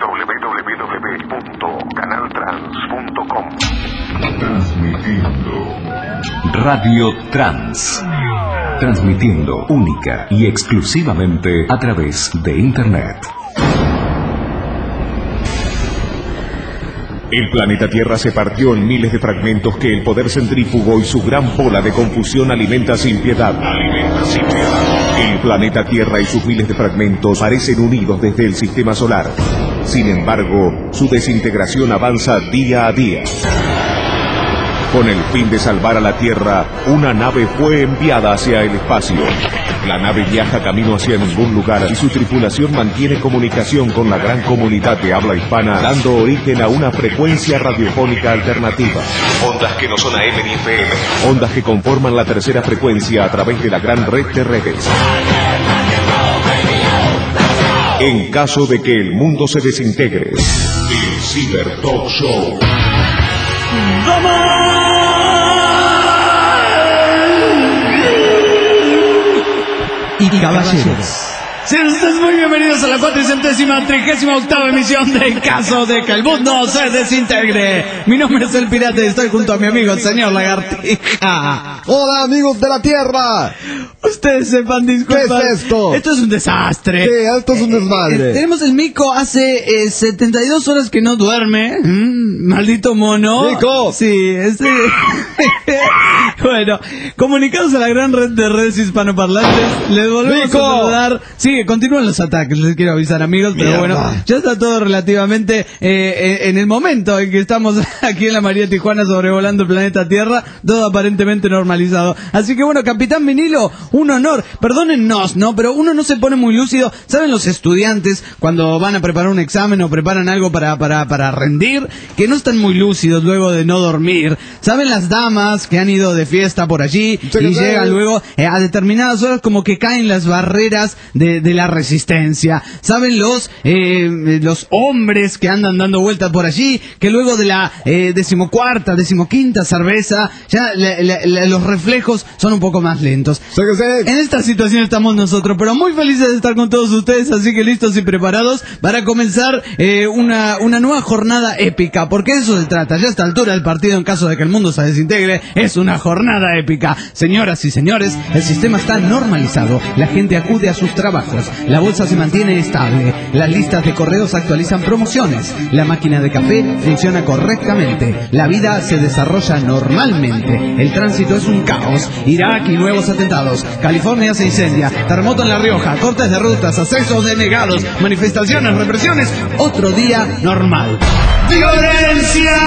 www.canaltrans.com. Transmitiendo Radio Trans. Transmitiendo única y exclusivamente a través de Internet. El planeta Tierra se partió en miles de fragmentos que el poder centrífugo y su gran bola de confusión alimenta sin piedad. El planeta Tierra y sus miles de fragmentos parecen unidos desde el sistema solar. Sin embargo, su desintegración avanza día a día. Con el fin de salvar a la Tierra, una nave fue enviada hacia el espacio. La nave viaja camino hacia ningún lugar y su tripulación mantiene comunicación con la gran comunidad de habla hispana, dando origen a una frecuencia radiofónica alternativa. Ondas que no son AM ni FM. Ondas que conforman la tercera frecuencia a través de la gran red de redes. En caso de que el mundo se desintegre, el Cyber Talk Show. Y caballeros, sean ustedes muy bienvenidos a la 438ª emisión de En caso de que el mundo se desintegre. Mi nombre es El Pirata y estoy junto a mi amigo el señor Lagartija. Hola amigos de la Tierra. Ustedes sepan disculpar. ¿Qué es esto? Esto es un desastre. Sí, esto es un desmadre. Tenemos el Mico hace 72 horas que no duerme. Maldito mono. Mico. Sí, bueno, comunicados a la gran red de redes hispanoparlantes, les volvemos Mico. a saludar. Sí, continúan los ataques, les quiero avisar amigos, pero Mierda. bueno, ya está todo relativamente en el momento en que estamos aquí en la María Tijuana sobrevolando el planeta Tierra, todo aparentemente normalizado. Así que bueno, Capitán Vinilo, un honor, perdónennos, ¿no? Pero uno no se pone muy lúcido. ¿Saben los estudiantes cuando van a preparar un examen o preparan algo para rendir? Que no están muy lúcidos luego de no dormir. ¿Saben las damas que han ido de fiesta por allí y llegan luego a determinadas horas como que caen las barreras de la resistencia? ¿Saben los hombres que andan dando vueltas por allí, que luego de la 15ª cerveza ya los reflejos son un poco más lentos? En esta situación estamos nosotros, pero muy felices de estar con todos ustedes, así que listos y preparados para comenzar una nueva jornada épica, porque de eso se trata. Ya a esta altura del partido, en caso de que el mundo se desintegre, es una jornada épica. Señoras y señores, el sistema está normalizado, la gente acude a sus trabajos, la bolsa se mantiene estable, las listas de correos actualizan promociones, la máquina de café funciona correctamente, la vida se desarrolla normalmente, el tránsito es un caos, Irak y nuevos atentados, California se incendia, terremoto en La Rioja, cortes de rutas, accesos denegados, manifestaciones, represiones, otro día normal. ¡Violencia!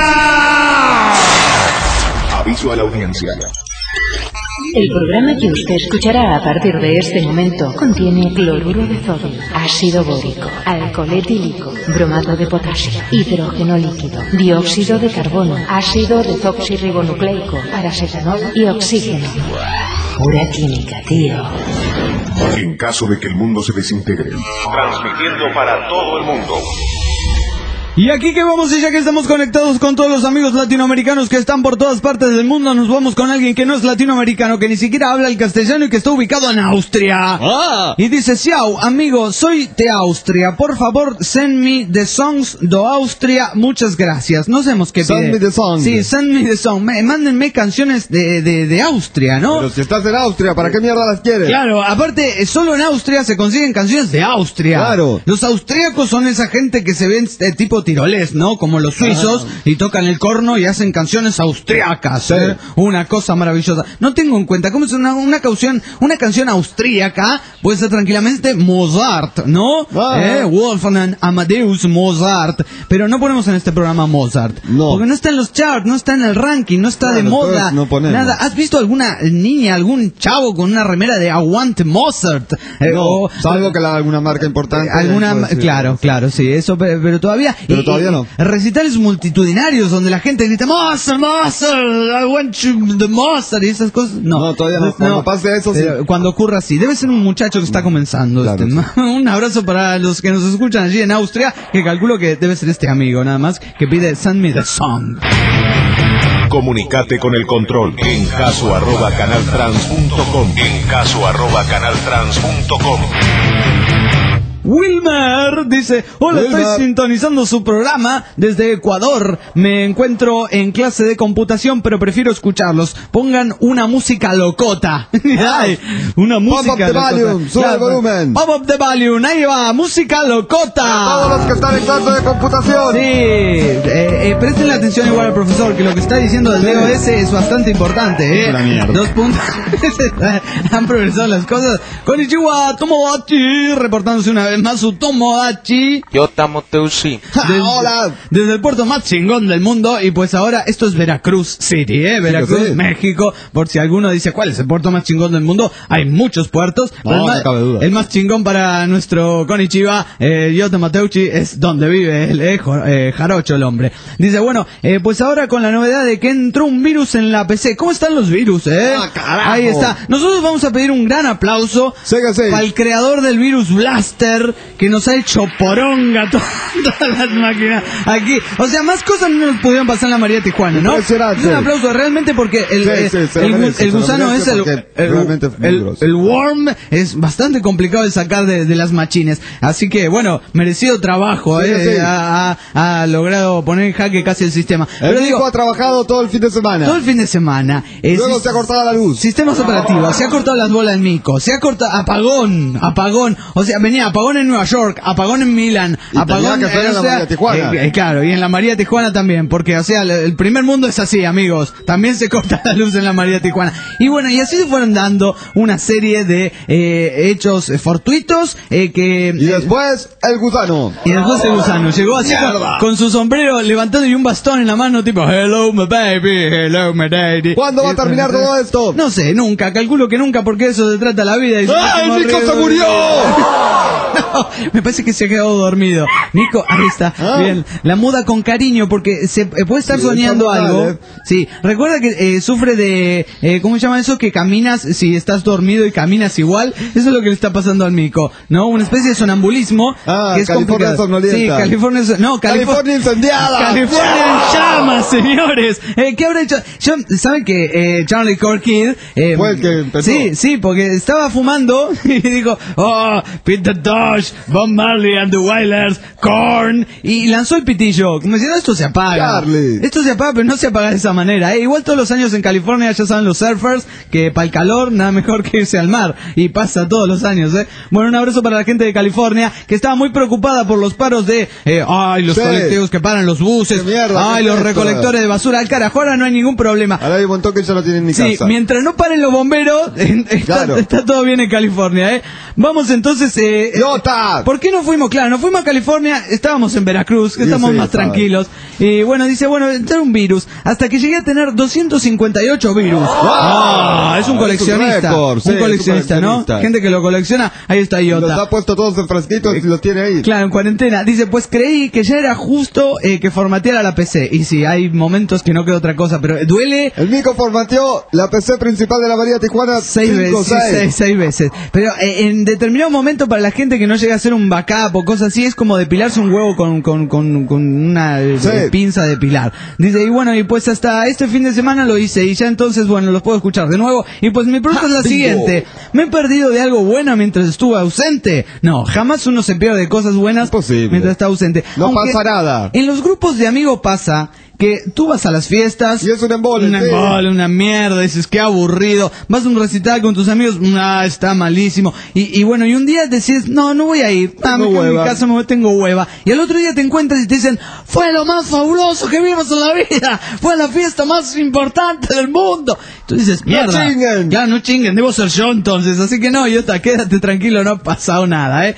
Aviso a la audiencia. El programa que usted escuchará a partir de este momento contiene cloruro de sodio, ácido bórico, alcohol etílico, bromato de potasio, hidrógeno líquido, dióxido de carbono, ácido desoxirribonucleico, paracetamol y oxígeno. Pura química, tío. En caso de que el mundo se desintegre, Transmitiendo para todo el mundo. Y aquí que vamos, y ya que estamos conectados con todos los amigos latinoamericanos que están por todas partes del mundo, nos vamos con alguien que no es latinoamericano, que ni siquiera habla el castellano y que está ubicado en Austria. Y dice: Ciao, amigo, soy de Austria. Por favor, send me the songs de Austria. Muchas gracias. No sabemos qué pide. Send me the song. Sí, send me the song. Mándenme canciones de Austria, ¿no? Pero si estás en Austria, ¿para qué mierda las quieres? Claro, aparte, solo en Austria se consiguen canciones de Austria. Claro. Los austríacos son esa gente que se ven tipo tirolés, ¿no? Como los suizos, y tocan el corno y hacen canciones austriacas. Sí. Una cosa maravillosa. No tengo en cuenta cómo es una canción austríaca. Puede ser tranquilamente Mozart, ¿no? Wolfgang Amadeus Mozart. Pero no ponemos en este programa Mozart. No. Porque no está en los charts, no está en el ranking, no está de moda. No ponemos. Nada. ¿Has visto alguna niña, algún chavo con una remera de Aguante Mozart? No, salvo que la haga alguna marca importante. Claro, sí, eso, pero todavía. Pero todavía no. Recitales multitudinarios donde la gente grita Mozart, Mozart, I want you the Mozart y esas cosas. No, todavía no. Cuando pase eso, sí. Cuando ocurra así, debe ser un muchacho que está comenzando. Claro, sí. Un abrazo para los que nos escuchan allí en Austria, que calculo que debe ser este amigo nada más, que pide Send me the song. comunicate con el control en caso@canaltrans.com. Wilmer dice, hola, Wilmer. estoy sintonizando su programa desde Ecuador. Me encuentro en clase de computación, pero prefiero escucharlos. Pongan una música locota. Ay, una música Pump up the locota. volume, sube el volumen. Pump up the volume, ahí va, música locota. Todos los que están en clase de computación. Sí, presten la atención igual al profesor, que lo que está diciendo del DOS es bastante importante, Es una mierda. 2 puntos. Han progresado las cosas. Konnichiwa, Tomodachi, reportándose una vez más su Tomodachi. Yo tamo Teushi. Hola. Desde el puerto más chingón del mundo. Y pues ahora esto es Veracruz City, Veracruz, sí. México. Por si alguno dice cuál es el puerto más chingón del mundo, hay muchos puertos. No, Pero no cabe duda. el más chingón para nuestro Konnichiwa, Yoto Mateuchi, es donde vive el jarocho el hombre. Dice, bueno, pues ahora con la novedad de que entró un virus en la PC. ¿Cómo están los virus, Ah, carajo. Ahí está. Nosotros vamos a pedir un gran aplauso Síguese. al creador del virus Blaster, que nos ha hecho poronga todas las máquinas aquí. O sea, más cosas no nos pudieron pasar en la María Tijuana, ¿no? Impresionante. Es un aplauso realmente porque el gusano es el worm es bastante complicado de sacar de las machines. Así que, bueno, merecido trabajo, Sí, sí. ha logrado poner en jaque casi el sistema. El Pero Nico digo, ha trabajado todo el fin de semana. todo el fin de semana. Luego se ha cortado la luz. Sistemas operativos, se ha cortado las bolas del mico, se ha cortado apagón, o sea, venía apagón en Nueva York, apagón en Milán, Y apagón tenía que ser en la María Tijuana. claro, y en la María Tijuana también, porque o sea, el primer mundo es así, amigos, también se corta la luz en la María Tijuana. Y bueno, y así se fueron dando una serie de hechos fortuitos que Y después, el gusano. y después el gusano llegó así con su sombrero levantando y un bastón en la mano, tipo hello my baby, hello my daddy. ¿Cuándo va a terminar todo esto? No sé, nunca, calculo que nunca, porque eso se trata la vida. Y ¡Ah, el Nico se murió! No, me parece que se ha quedado dormido. Nico, ahí está. Ah. Bien, la muda con cariño porque se puede estar Sí, soñando está mal, algo. Sí, recuerda que sufre de, ¿cómo se llama eso? Que caminas, si estás dormido y caminas igual. Eso es lo que le está pasando al Nico, ¿no? Una especie de sonambulismo. Ah, que es California complicado. somnolienta. Sí, California incendiada. California en llamas, señores. ¿Qué habrá hecho? ¿Saben que Charlie Corkid Fue el que empezó. Sí, porque estaba fumando y dijo, oh, Peter Tosh, Bob Marley and the Wailers, Korn, y lanzó el pitillo. Como diciendo, esto se apaga. Charlie. Esto se apaga, pero no se apaga de esa manera. Igual todos los años en California, ya saben los surfers, que para el calor nada mejor que irse al mar. Y pasa todos los años, Bueno, un abrazo para la gente de California, que estaba muy preocupada por los paros de, los Sí. colectivos que paran los buses, Qué mierda, ay, qué los esto. recolectores de basura. Al carajo, ahora no hay ningún problema. Ahora hay un montón que ya no tienen ni Sí, casa. mientras no paren los bomberos, Claro. está todo bien en California, Vamos entonces, ¡Idiota! ¿por qué no fuimos? Claro, no fuimos a California, estábamos en Veracruz, que Sí, estamos sí, más estaba. tranquilos. Y bueno, dice, entró un virus, hasta que llegué a tener 258 virus. Es un Es coleccionista. un récord, sí, un coleccionista, es un ¿no? coleccionista. Gente que lo colecciona, ahí está Los Iota. ha puesto todos en frasquitos y los tiene ahí. Claro, en cuarentena. Dice, pues creí que ya era justo que formateara la PC. Y sí, hay momentos que no queda otra cosa, pero duele. El Nico formateó la PC principal de la María Tijuana 6 veces, seis veces. Pero en determinado momento, para la gente que no llega a hacer un backup o cosas así, es como depilarse un huevo con una Sí. pinza de pilar. Dice, y bueno, y pues hasta este fin de semana lo hice, y ya entonces, bueno, los puedo escuchar de nuevo. Y pues mi pregunta es la Bingo. siguiente: ¿me he perdido de algo bueno mientras estuve ausente? No, jamás uno se pierde de cosas buenas Imposible. mientras está ausente. No Aunque pasa nada. en los grupos de amigos pasa que tú vas a las fiestas Y es un embole, una sí. embole, una mierda, dices qué aburrido, vas a un recital con tus amigos, está malísimo, y bueno, y un día decides, no voy a ir, me Tengo quedo en mi hueva. casa, tengo hueva, y al otro día te encuentras y te dicen, fue lo más fabuloso que vimos en la vida, fue la fiesta más importante del mundo. Tú dices, mierda, chinguen. ya no chinguen, debo ser yo entonces, así que no, quédate tranquilo, no ha pasado nada,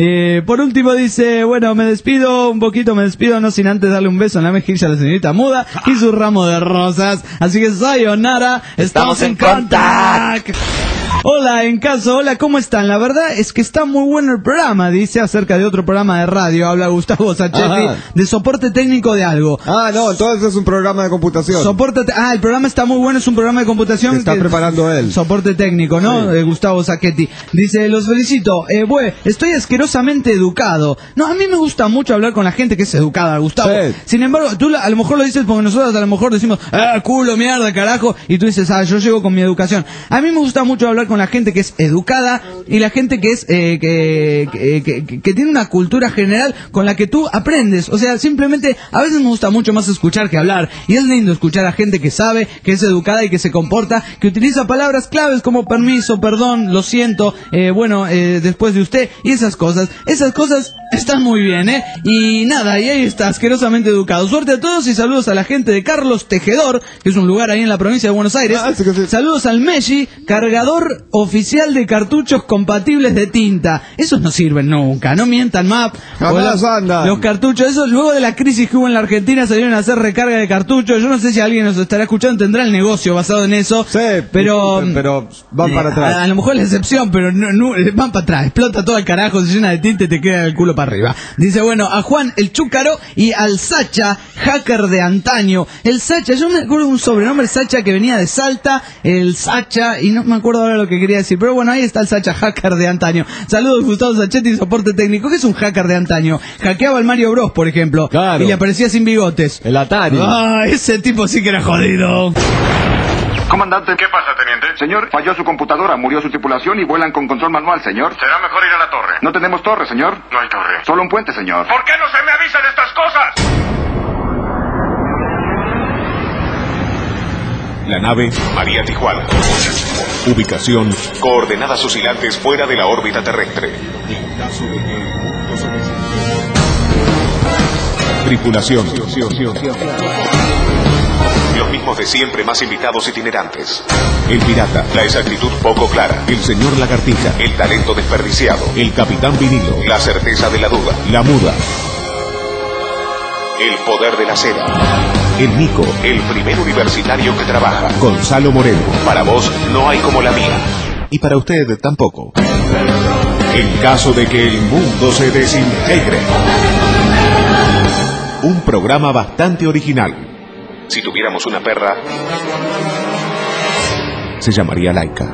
Por último dice, bueno, me despido, no sin antes darle un beso en la mejilla a la señorita muda y su ramo de rosas. Así que sayonara, estamos en contact. Hola, hola, ¿cómo están? La verdad es que está muy bueno el programa, dice acerca de otro programa de radio, habla Gustavo Sacchetti, Ajá. de soporte técnico de algo. Ah, no, entonces es un programa de computación. El programa está muy bueno, es un programa de computación Que está preparando él. Soporte técnico, ¿no? Sí. Gustavo Sacchetti. Dice, los felicito. Estoy asquerosamente educado. No, a mí me gusta mucho hablar con la gente que es educada, Gustavo. Sí. Sin embargo, tú a lo mejor lo dices porque nosotros a lo mejor decimos, culo, mierda, carajo, y tú dices, yo llego con mi educación. A mí me gusta mucho hablar hablar con la gente que es educada y la gente que es que tiene una cultura general con la que tú aprendes. O sea, simplemente a veces me gusta mucho más escuchar que hablar, y es lindo escuchar a gente que sabe, que es educada y que se comporta, que utiliza palabras claves como permiso, perdón, lo siento, después de usted, y esas cosas están muy bien, y nada, y ahí está, asquerosamente educado. Suerte a todos y saludos a la gente de Carlos Tejedor, que es un lugar ahí en la provincia de Buenos Aires. Sí. Saludos al Messi, cargador oficial de cartuchos compatibles de tinta. Esos no sirven nunca, no mientan más. Jamás andan. Los cartuchos, esos luego de la crisis que hubo en la Argentina salieron a hacer recarga de cartuchos. Yo no sé si alguien nos estará escuchando, tendrá el negocio basado en eso. Sí, pero van para atrás. A lo mejor es la excepción, pero no, van para atrás. Explota todo el carajo, se llena de tinta y te queda el culo para arriba. Dice, bueno, a Juan el Chúcaro y al Sacha, hacker de antaño. El Sacha, yo me acuerdo de un sobrenombre Sacha que venía de Salta, el Sacha, y no me acuerdo ahora lo que quería decir, pero bueno, ahí está el Sacha, hacker de antaño. Saludos, Gustavo Sachetti, soporte técnico. ¿Qué es un hacker de antaño? Hackeaba al Mario Bros, por ejemplo, claro, y le aparecía sin bigotes. El Atari. Ah, ese tipo sí que era jodido. Comandante, ¿qué pasa, teniente? Señor, falló su computadora, murió su tripulación y vuelan con control manual, señor. Será mejor ir a la torre. No tenemos torre, señor. No hay torre. Solo un puente, señor. ¿Por qué no se me avisa de estas cosas? La nave María Tijuana. Ubicación. Coordenadas oscilantes fuera de la órbita terrestre. En caso de que... Tripulación. Los mismos de siempre, más invitados itinerantes. El pirata, la exactitud poco clara. El señor lagartija, el talento desperdiciado. El capitán vinilo, la certeza de la duda. La muda, el poder de la cera. El Nico, el primer universitario que trabaja. Gonzalo Moreno, para vos no hay como la mía. Y para usted tampoco. En caso de que el mundo se desintegre. Un programa bastante original. Si tuviéramos una perra, se llamaría Laika.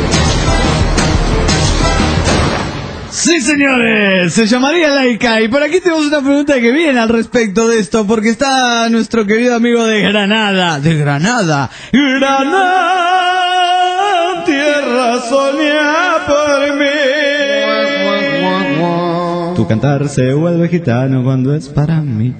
Sí, señores, se llamaría Laika. Y por aquí tenemos una pregunta que viene al respecto de esto, porque está nuestro querido amigo de Granada. De Granada. Granada, tierra soñada por mí. Tu cantar se vuelve gitano cuando es para mí.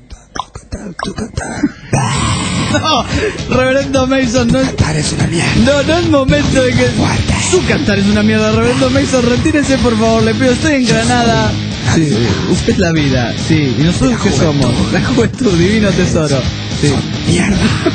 No, Reverendo Mason, no es una mierda. No es momento de que su cantar es una mierda. Reverendo Mason, retírese por favor, le pido, estoy en Granada. Sí, usted es la vida, sí, y nosotros qué somos, la juventud, divino tesoro. Sí. Mierda.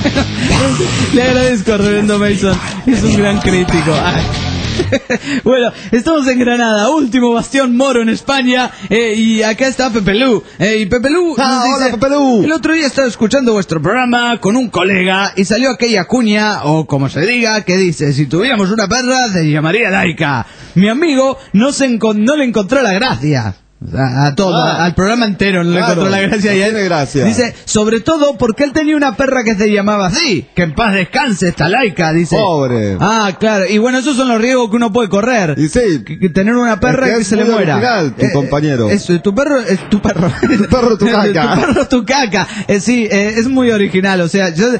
Le agradezco a Reverendo Mason, es un gran crítico. Ay. Bueno, estamos en Granada, último bastión moro en España, y acá está Pepe Lu, y Pepe Lu nos dice, hola, Pepe Lu. El otro día estaba escuchando vuestro programa con un colega y salió aquella cuña, o como se diga, que dice, si tuviéramos una perra se llamaría Laika. Mi amigo no le encontró la gracia. A todo, al programa entero no le encontró la gracia, y él gracia. Dice, sobre todo porque él tenía una perra que se llamaba así, que en paz descanse esta Laika, dice. Pobre. Ah, claro, y bueno, esos son los riesgos que uno puede correr. Y sí, que tener una perra que se le muera. Original, tu compañero. Eso, tu perro es tu perro. Tu perro, tu caca. Tu perro, tu caca. Sí, es muy original, o sea, yo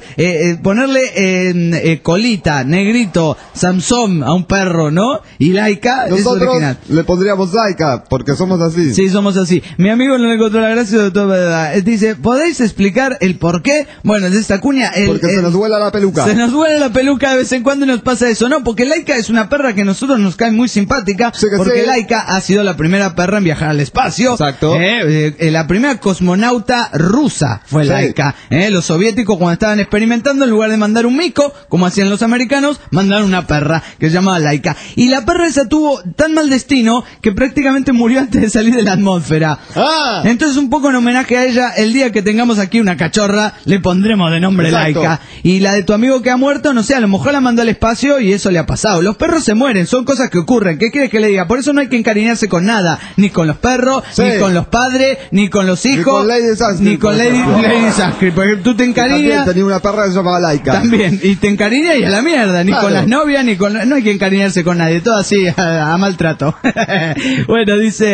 ponerle colita, negrito, Samsung a un perro, ¿no? Y Laika es original. Le pondríamos Laika, porque somos así. Sí, somos así. Mi amigo no le encontró la gracia de toda verdad. Dice, ¿podéis explicar el por qué? Bueno, de esta cuña... Porque se nos vuela la peluca. Se nos vuela la peluca de vez en cuando y nos pasa eso. No, porque Laika es una perra que a nosotros nos cae muy simpática. Sí, porque sí. Laika ha sido la primera perra en viajar al espacio. Exacto. La primera cosmonauta rusa fue sí. Laika. Los soviéticos, cuando estaban experimentando, en lugar de mandar un mico, como hacían los americanos, mandaron una perra que se llamaba Laika. Y la perra esa tuvo tan mal destino que prácticamente murió antes de salir de la atmósfera. Entonces, un poco en homenaje a ella, el día que tengamos aquí una cachorra, le pondremos de nombre exacto. Laika. Y la de tu amigo que ha muerto, no sé, a lo mejor la mandó al espacio y eso le ha pasado. Los perros se mueren, son cosas que ocurren. ¿Qué quieres que le diga? Por eso no hay que encariñarse con nada, ni con los perros, sí. Ni con los padres, ni con los hijos, ni con Lady Sanskrit. Porque tú te encariñas. Tenía una perra que se llamaba Laika. También, y te encariñas y a la mierda, ni claro. Con las novias, ni con no hay que encariñarse con nadie, todo así a maltrato. Bueno, dice, a ver,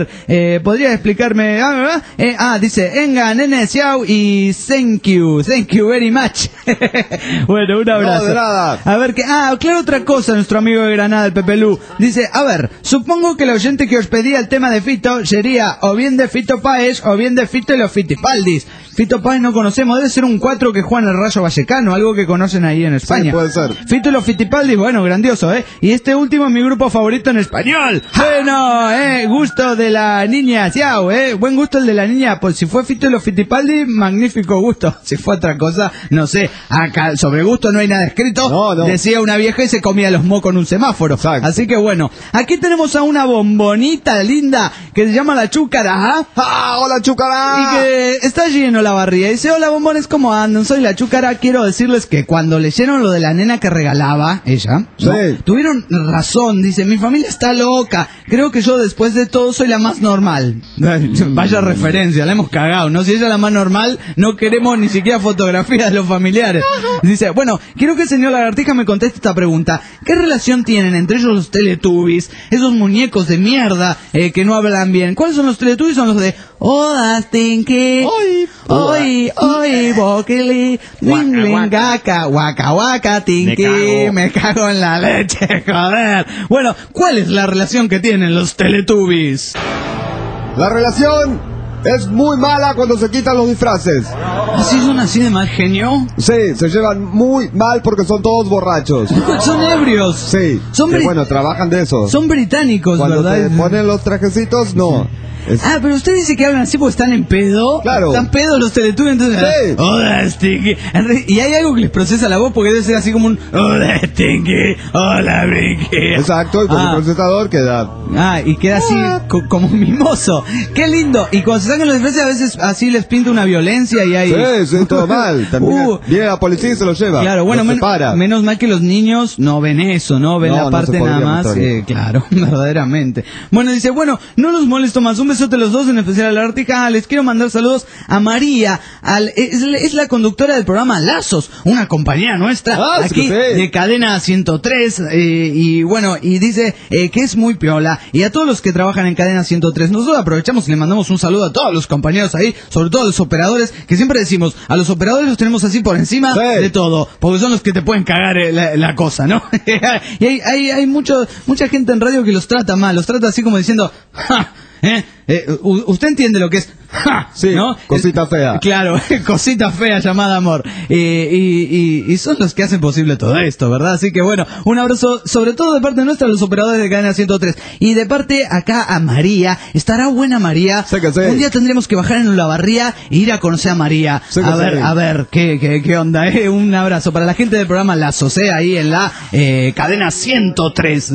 ver, ¿podría explicarme? Dice, Enga, nene, xiao y thank you very much. Bueno, un abrazo. No, de nada. A ver, claro, otra cosa, nuestro amigo de Granada, el Pepe Lu. Dice, a ver, supongo que el oyente que os pedía el tema de Fito sería o bien de Fito Páez o bien de Fito y los Fitipaldis. Fito Páez no conocemos, debe ser un 4 que juega en el Rayo Vallecano, algo que conocen ahí en España. Sí, puede ser. Fito y los Fitipaldis, bueno, grandioso, ¿eh? Y este último es mi grupo favorito en español. Bueno, gusto de la niña, Xiao, buen gusto el de la niña. Pues si fue Fito y los Fitipaldis, magnífico gusto. Si fue otra cosa, no sé. Acá sobre gusto no hay nada escrito. No. Decía una vieja y se comía los mocos en un semáforo. Exacto. Así que bueno, aquí tenemos a una bombonita linda que se llama la Chúcara. ¡Hola, Chúcara! Y que está lleno la barriga. Dice, hola bombones, ¿cómo andan? Soy la Chúcara. Quiero decirles que cuando leyeron lo de la nena que regalaba, ella, ¿no? Sí. Tuvieron razón. Dice, mi familia está loca. Creo que yo después de todo soy la más normal. Vaya referencia, la hemos cagado, ¿no? Si ella es la más normal, no queremos ni siquiera fotografías de los familiares. Dice, bueno, quiero que el señor Lagartija me conteste esta pregunta. ¿Qué relación tienen entre ellos los Teletubbies? Esos muñecos de mierda que no hablan bien. ¿Cuáles son los Teletubbies? Son los de Hola, Stinky. Oi, Bokili. Lingaka, waka, waka, Tinky. Me cago en la leche, joder. Bueno, ¿cuál es la relación que tienen los Teletubbies? La relación es muy mala cuando se quitan los disfraces. ¿Así son así de mal genio? Sí, se llevan muy mal porque son todos borrachos. Son ebrios. Sí, bueno, trabajan de eso. Son británicos, cuando ¿verdad? te ponen los trajecitos, no. Pero usted dice que hablan así porque están en pedo. Claro. Están pedos los Teletubbies, entonces. Sí. Hola, Stinky. Y hay algo que les procesa la voz porque debe ser así como un Hola, Stinky. Hola, Brinky. Exacto, y con el procesador queda. Y queda así como mimoso. Qué lindo. Y cuando se sacan los disfraces, a veces así les pinta una violencia y hay. Sí, todo mal. También viene la policía y se lo lleva. Claro, bueno, menos mal que los niños no ven eso, ¿no? Ven la parte nada más. Claro, verdaderamente. Bueno, dice, bueno, no los molesto más. Un besote a los dos, en especial a la Lagartija. Les quiero mandar saludos a María. Es la conductora del programa Lazos, una compañera nuestra aquí de Cadena 103. Y bueno, y dice que es muy piola. Y a todos los que trabajan en Cadena 103, nosotros aprovechamos y le mandamos un saludo a todos los compañeros ahí, sobre todo a los operadores, que siempre decimos, a los operadores los tenemos así por encima de todo, porque son los que te pueden cagar la cosa, ¿no? Y hay mucha gente en radio que los trata mal, los trata así como diciendo, ¡ja! Usted entiende lo que es, ¡ja! Sí, ¿no? cosita fea. Claro, cosita fea llamada amor. Y son los que hacen posible todo esto, ¿verdad? Así que bueno, un abrazo sobre todo de parte nuestra a los operadores de Cadena 103. Y de parte acá a María. ¿Estará buena María? Sí que sí. Un día tendremos que bajar en Olavarría e ir a conocer a María. Sí que a ver, ¿qué onda? Un abrazo para la gente del programa Lazos, ahí en la Cadena 103.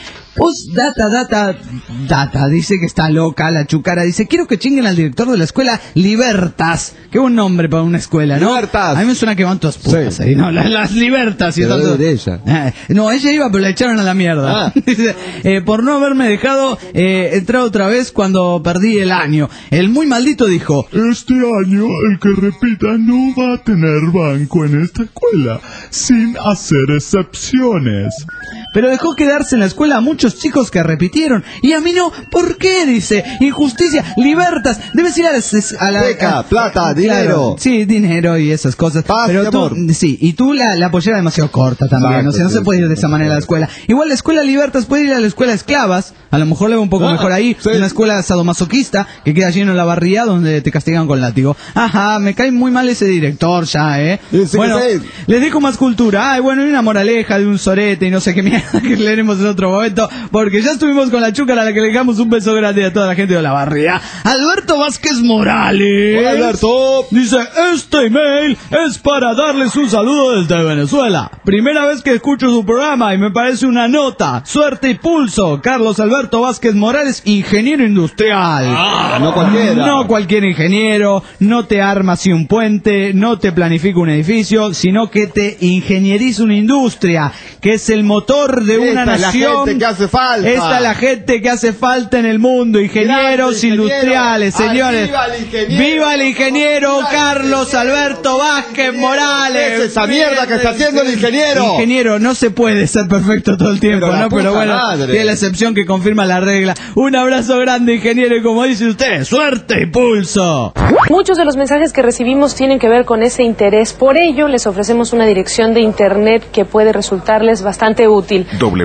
Data, dice que está loca la Chúcara, dice, quiero que chinguen al director de la escuela Libertas. Qué buen nombre para una escuela, ¿no? Libertas. A mí me suena que van todas putas ahí, ¿no? Las Libertas y tanto. De ella. No, ella iba, pero la echaron a la mierda. Dice, por no haberme dejado entrar otra vez cuando perdí el año. El muy maldito dijo, este año el que repita no va a tener banco en esta escuela, sin hacer excepciones. pero dejó quedarse en la escuela a muchos chicos que repitieron. Y a mí no. ¿Por qué? Dice. Injusticia, libertas. Debes ir a la... Beca, plata, dinero. Claro, sí, dinero y esas cosas. Paz pero y tú, amor. sí, y tú la pollera demasiado corta también. Exacto, O sea, no sí, se puede ir de esa manera a la escuela. Igual la escuela libertas puede ir a la escuela esclavas. A lo mejor le va un poco mejor ahí. Sí. Una escuela sadomasoquista que queda lleno en la barría donde te castigan con látigo. Ajá, me cae muy mal ese director ya, Sí, sí, bueno, sí. les dejo más cultura. Ay, bueno, y una moraleja de un sorete y no sé qué mierda que leeremos en otro momento, porque ya estuvimos con la chúcara a la que le dejamos un beso grande a toda la gente de la barría. Alberto Vázquez Morales. Hola, Alberto. Dice, este email es para darles un saludo desde Venezuela. Primera vez que escucho su programa y me parece una nota. Suerte y pulso. Carlos Alberto Vázquez Morales, ingeniero industrial. No cualquiera. No cualquier ingeniero, no te arma así un puente, no te planifica un edificio, sino que te ingenieriza una industria, que es el motor de una Esta es la nación. gente que hace hace falta. Esta es la gente que hace falta en el mundo, ingenieros industriales, señores. ¡Viva el ingeniero Carlos Alberto Vázquez Morales! Es esa mierda que está haciendo el ingeniero. Ingeniero, no se puede ser perfecto todo el tiempo, ¿no? Pero bueno, tiene la excepción que confirma la regla. Un abrazo grande, ingeniero, y como dice usted, suerte y pulso. Muchos de los mensajes que recibimos tienen que ver con ese interés. Por ello, les ofrecemos una dirección de internet que puede resultarles bastante útil.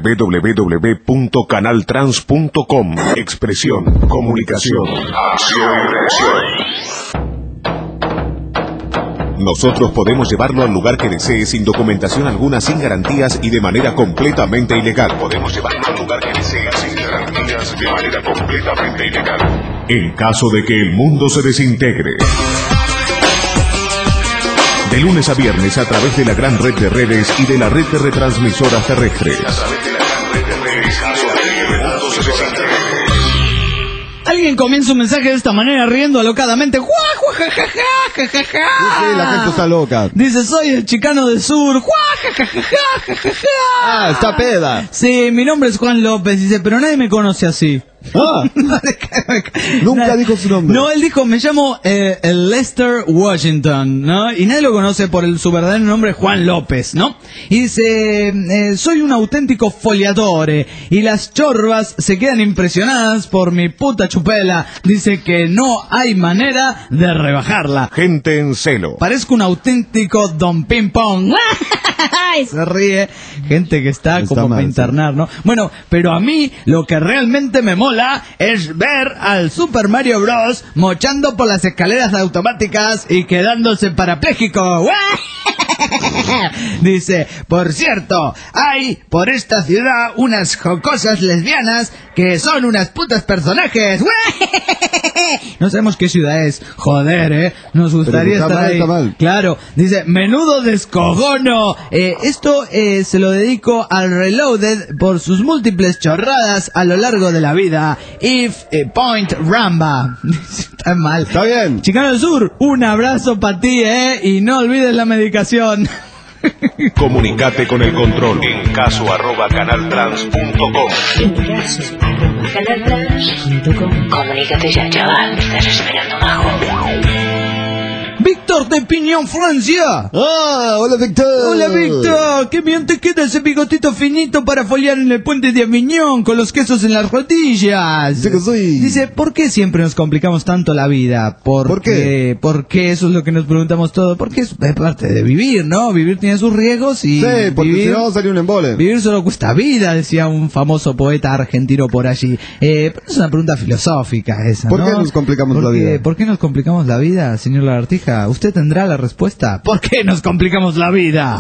www.canaltrans.com. Expresión, comunicación, acción y reacción. Nosotros podemos llevarlo al lugar que desee sin documentación alguna, sin garantías y de manera completamente ilegal. Podemos llevarlo al lugar que desee sin garantías de manera completamente ilegal. En caso de que el mundo se desintegre. De lunes a viernes a través de la gran red de redes y de la red de retransmisoras terrestres. A través de la gran red de redes, en caso de que el mundo se desintegre. Alguien comienza un mensaje de esta manera, riendo alocadamente. Sí, la gente está loca. Dice, soy el chicano del sur. Ah, está peda. Sí, mi nombre es Juan López. Dice, pero nadie me conoce así. Ah, nunca dijo su nombre. No, él dijo, me llamo Lester Washington, ¿no? Y nadie lo conoce por su verdadero nombre, Juan López, ¿no? Y dice, soy un auténtico foliatore y las chorbas se quedan impresionadas por mi puta chupela. Dice que no hay manera de rebajarla. Gente en celo. Parezco un auténtico Don Ping Pong. Y se ríe. Gente que está como para internar, ¿no? Bueno, pero a mí lo que realmente me mola es ver al Super Mario Bros. Mochando por las escaleras automáticas y quedándose parapléjico. Dice, por cierto, hay por esta ciudad unas jocosas lesbianas que son unas putas personajes. No sabemos qué ciudad es. Joder, nos gustaría estar ahí. Está mal. Claro, dice, menudo descojono. Esto se lo dedico al Reloaded por sus múltiples chorradas a lo largo de la vida. If Point Ramba. Está mal. Está bien. Chicano del Sur, un abrazo para ti, y no olvides la medicación. Comunicate con el control en caso@canaltrans.com. Comunícate ya, chaval. Estás esperando bajo. Víctor de Piñón, Francia. Ah, hola Víctor. Hola Víctor, qué bien te queda ese bigotito finito para foliar en el puente de Aviñón con los quesos en las rodillas. Sí que soy. Dice, ¿por qué siempre nos complicamos tanto la vida? ¿Por qué? Porque eso es lo que nos preguntamos todos. Porque es parte de vivir, ¿no? Vivir tiene sus riesgos y Sí, porque vivir, si no salió un embole. vivir solo cuesta vida, decía un famoso poeta argentino por allí. Pero es una pregunta filosófica esa, ¿Por ¿no? qué nos complicamos la vida? ¿Por qué nos complicamos la vida, señor Lagartija? ¿Usted tendrá la respuesta? ¿Por qué nos complicamos la vida?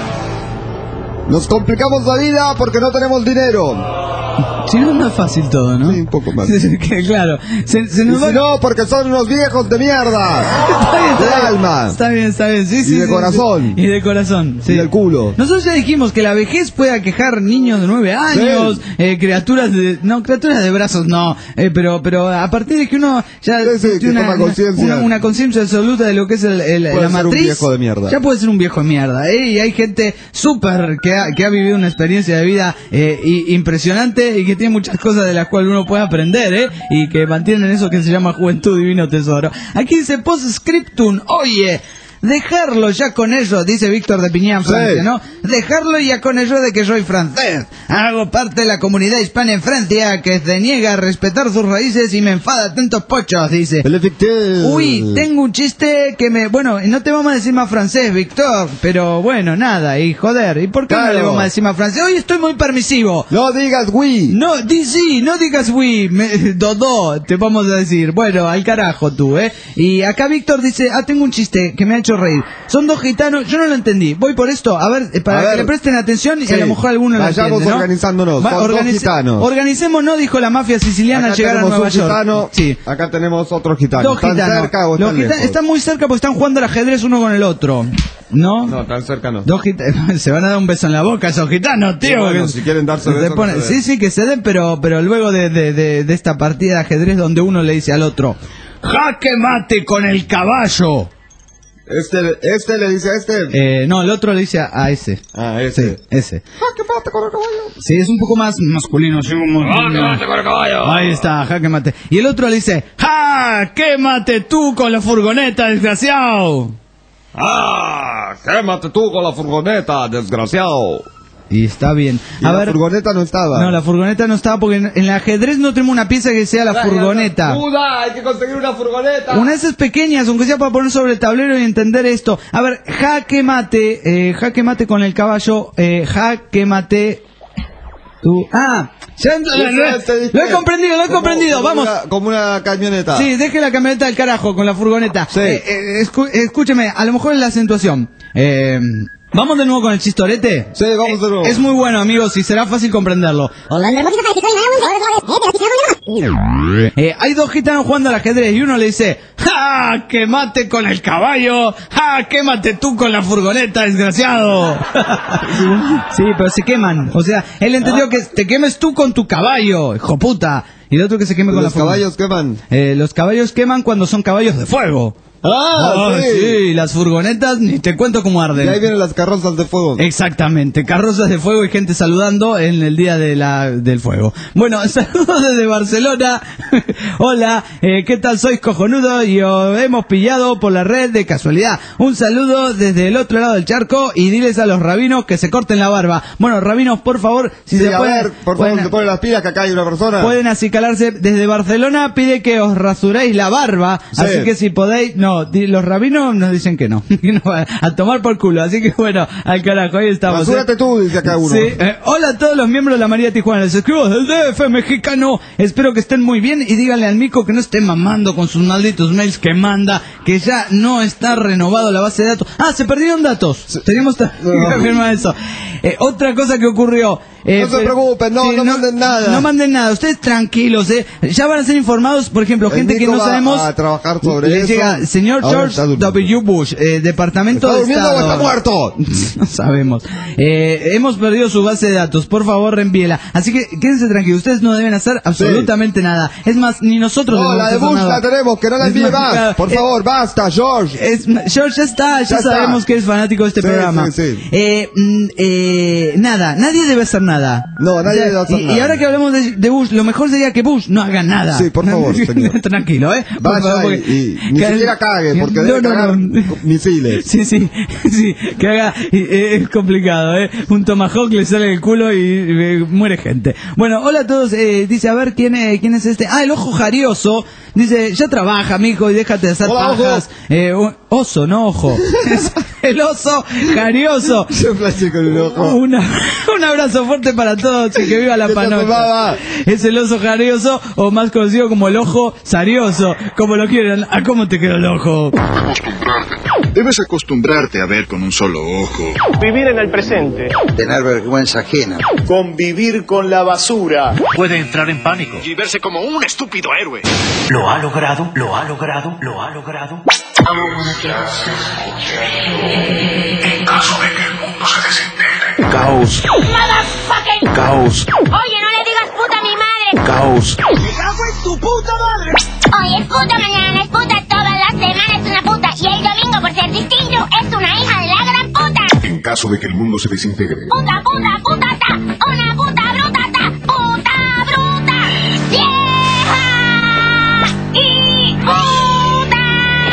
Nos complicamos la vida porque no tenemos dinero. Si no, es más fácil todo, ¿no? Sí, un poco más. Claro. Se Y nos va... si no, porque son unos viejos de mierda. De alma. Está bien, sí, Y de corazón. Sí. Y de corazón, sí. Y del culo. Nosotros ya dijimos que la vejez puede aquejar niños de 9 años, criaturas de brazos no, pero a partir de que uno ya Sí, que toma conciencia. una conciencia absoluta de lo que es la ser matriz, un viejo de mierda. ya puede ser un viejo de mierda, y hay gente súper que ha vivido una experiencia de vida impresionante y que tiene muchas cosas de las cuales uno puede aprender, y que mantienen eso que se llama juventud, divino tesoro. Aquí dice postscriptum, oye, dejarlo ya con ello, dice Víctor de Piñán, Francia, Sí. ¿no? Dejarlo ya con ello de que soy francés. Hago parte de la comunidad hispana en Francia que se niega a respetar sus raíces y me enfada tantos pochos, dice. El Víctor. Uy, tengo un chiste que me... Bueno, no te vamos a decir más francés, Víctor, pero bueno, nada, y joder, ¿y por qué no Claro. le vamos a decir más francés? Hoy estoy muy permisivo. No digas oui. No, sí, no digas oui, Dodó, te vamos a decir. Bueno, al carajo tú, Y acá Víctor dice, tengo un chiste que me ha hecho reír. Son dos gitanos, yo no lo entendí. Voy por esto, a ver, para que le presten atención y Sí. a lo mejor alguno lo entiende, Vayamos ¿no? organizándonos, son dos gitanos. Organicémonos, dijo la mafia siciliana al Acá llegar a tenemos Nueva un York. gitano, Sí. acá tenemos otro gitano. Dos ¿Están gitanos. cerca o están lejos? Están muy cerca porque están jugando al ajedrez uno con el otro. ¿No? No, tan cerca no. Dos gitanos, se van a dar un beso en la boca esos gitanos, tío. Sí, bueno, que si quieren darse se besos, pone- que se den. sí, que se den, pero luego de esta partida de ajedrez donde uno le dice al otro, ¡jaque mate con el caballo! Este le dice a este. No, el otro le dice a ese. Ah, ese. Sí, ese. Jaque mate con el caballo. Sí, es un poco más masculino. Así como... Jaque mate con el caballo. Ahí está, jaque mate. Y el otro le dice, ¡ja! ¡Quémate tú con la furgoneta, desgraciado! ¡Ah! ¡Quémate tú con la furgoneta, desgraciado! Y está bien. Y la furgoneta no estaba. No, la furgoneta no estaba porque en el ajedrez no tenemos una pieza que sea la furgoneta. ¡Hay que conseguir una furgoneta! Una de esas pequeñas, aunque sea para poner sobre el tablero y entender esto. A ver, jaque mate con el caballo, jaque mate. Tú. Ah, ya lo he comprendido, vamos. Como una camioneta. Sí, deje la camioneta del carajo con la furgoneta. Sí. Escúcheme, a lo mejor es la acentuación. ¿Vamos de nuevo con el chistorete? Sí, vamos de nuevo. Es muy bueno, amigos, y será fácil comprenderlo. Hay dos gitanos jugando al ajedrez y uno le dice, ¡ja! ¡Quémate con el caballo! ¡Ja! ¡Quémate tú con la furgoneta, desgraciado! Sí, pero se queman. O sea, él entendió que te quemes tú con tu caballo, hijo puta. Y el otro que se queme con la furgoneta. ¿Los caballos queman? Los caballos queman cuando son caballos de fuego. Sí, las furgonetas, ni te cuento cómo arden. Y ahí vienen las carrozas de fuego. Exactamente, carrozas de fuego y gente saludando en el día del fuego. Bueno, saludos desde Barcelona. Hola, ¿qué tal? Sois cojonudo y os hemos pillado por la red de casualidad. Un saludo desde el otro lado del charco y diles a los rabinos que se corten la barba. Bueno, rabinos, por favor, si sí, se pueden... A ver, por favor, se ponen las pilas que acá hay una persona. Pueden acicalarse. Desde Barcelona pide que os rasuréis la barba, sí. Así que si podéis... No, los rabinos nos dicen que no, a tomar por culo, así que bueno, al carajo, ahí estamos. Rasúrate tú, dice acá uno. Sí, hola a todos los miembros de la María Tijuana, les escribo del DF mexicano, espero que estén muy bien y díganle al Mico que no esté mamando con sus malditos mails que manda, que ya no está renovado la base de datos. Ah, se perdieron datos, sí. Teníamos que afirmar eso. Otra cosa que ocurrió. No se preocupen, no manden nada. No manden nada, ustedes tranquilos, ya van a ser informados, por ejemplo, gente que no sabemos. A trabajar sobre eso. Llega, señor George W. Bush, Departamento de Estado. ¿Está durmiendo o está muerto? No sabemos. Hemos perdido su base de datos, por favor reenvíela. Así que quédense tranquilos, ustedes no deben hacer absolutamente nada. Es más, ni nosotros debemos hacer nada. No, la de Bush la tenemos, que no la envíe más. Por favor, basta, George. George, ya sabemos que eres fanático de este programa. Nada, nadie debe hacer nada. No, nadie debe hacer nada. Y ahora que hablamos de Bush, lo mejor sería que Bush no haga nada. Sí, por favor, señor. Tranquilo, Vaya y ni siquiera cague, porque debe cagar misiles. Sí, que haga, es complicado, un tomahawk le sale del culo y muere gente. Bueno, hola a todos, dice, a ver, ¿quién es este? Ah, el ojo jarioso, dice, ya trabaja, mijo, y déjate de hacer pajas. Oso, no ojo. El oso jarioso. Yo flashé con el ojo. Un abrazo fuerte para todos y que viva la panocha. Es el oso jarioso, o más conocido como el ojo sarioso, como lo quieran. ¿A cómo te quedó el ojo? Debes acostumbrarte a ver con un solo ojo. Vivir en el presente. Tener vergüenza ajena. Convivir con la basura. Puede entrar en pánico. Y verse como un estúpido héroe. Lo ha logrado, lo ha logrado, lo ha logrado. En caso de que el mundo se desintegre. Caos. Motherfucking. Caos. Oye, no le digas puta a mi madre. Caos. ¡Me cago en tu puta madre! Hoy es puta, mañana es puta, todas las semanas es una puta. Y el domingo, por ser distinto, es una hija de la gran puta. En caso de que el mundo se desintegre. Puta, putata, una puta brutata, puta bruta, vieja y puta.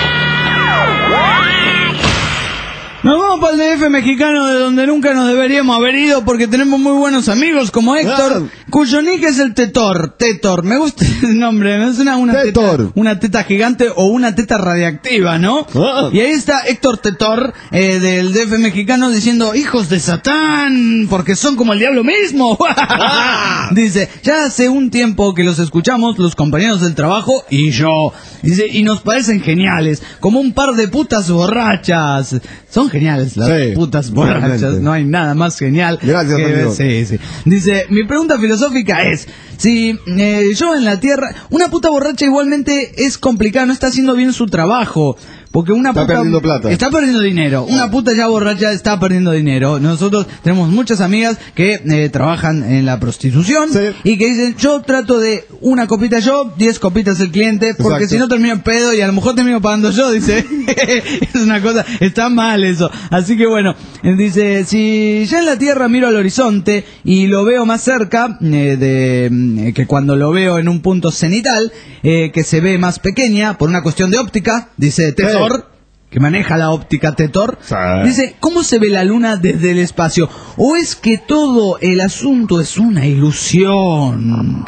Nos vamos para el DF mexicano, de donde nunca nos deberíamos haber ido, porque tenemos muy buenos amigos como Héctor, cuyo nick es el Tetor. Me gusta el nombre, me suena una teta gigante o una teta radiactiva, ¿no? Y ahí está Héctor Tetor, del DF mexicano, diciendo, hijos de Satán, porque son como el diablo mismo. Dice, ya hace un tiempo que los escuchamos, los compañeros del trabajo y yo. Dice, y nos parecen geniales, como un par de putas borrachas. Son geniales las putas borrachas, realmente. No hay nada más genial. Gracias, amigo. Sí. Dice, mi pregunta filosófica es, si yo en la Tierra, una puta borracha igualmente es complicada, no está haciendo bien su trabajo. porque una está puta perdiendo plata. está perdiendo dinero. Una puta ya borracha está perdiendo dinero. Nosotros tenemos muchas amigas que trabajan en la prostitución y que dicen, yo trato de una copita yo, 10 copitas el cliente, porque si no termino en pedo y a lo mejor termino pagando yo, dice. Es una cosa, está mal eso. Así que bueno, dice, si ya en la Tierra miro al horizonte y lo veo más cerca que cuando lo veo en un punto cenital, que se ve más pequeña por una cuestión de óptica, dice Tetor, que maneja la óptica Tetor, dice, ¿cómo se ve la luna desde el espacio? ¿O es que todo el asunto es una ilusión?